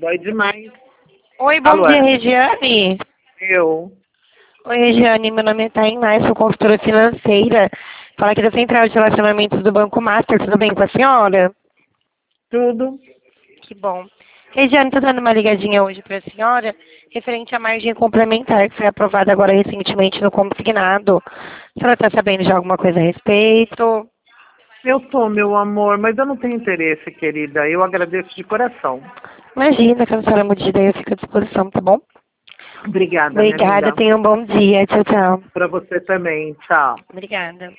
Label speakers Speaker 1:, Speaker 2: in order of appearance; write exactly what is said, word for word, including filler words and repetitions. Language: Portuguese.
Speaker 1: Dói demais.
Speaker 2: Oi, bom
Speaker 1: Alô,
Speaker 2: dia,
Speaker 1: é?
Speaker 2: Regiane.
Speaker 1: Eu.
Speaker 2: Oi, Regiane, meu nome é Tainá, eu sou consultora financeira. Fala aqui da Central de Relacionamentos do Banco Master, tudo bem com a senhora?
Speaker 1: Tudo.
Speaker 2: Que bom. Regiane, estou dando uma ligadinha hoje para a senhora, referente à margem complementar, que foi aprovada agora recentemente no consignado. A senhora está sabendo de alguma coisa a respeito?
Speaker 1: Eu tô, meu amor, mas eu não tenho interesse, querida. Eu agradeço de coração.
Speaker 2: Imagina, que a senhora mude de ideia, eu fico à disposição, tá bom?
Speaker 1: Obrigada, minha
Speaker 2: Obrigada,
Speaker 1: linda.
Speaker 2: tenha um bom dia. Tchau, tchau.
Speaker 1: Para você também. Tchau.
Speaker 2: Obrigada.